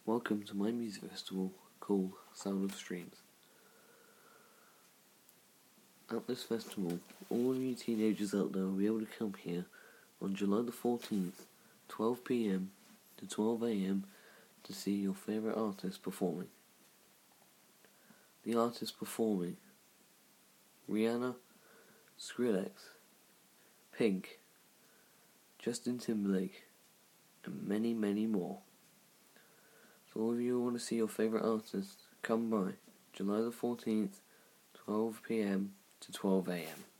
Welcome to my music festival called Sound of Streams. At this festival, all of you teenagers out there will be able to come here on July the 14th, 12 p.m. to 12 a.m. to see your favourite artist performing. The artists performing: Rihanna, Skrillex, Pink, Justin Timberlake, and many, many more. So all of you who want to see your favourite artist, come by July the 14th, 12 p.m. to 12 a.m.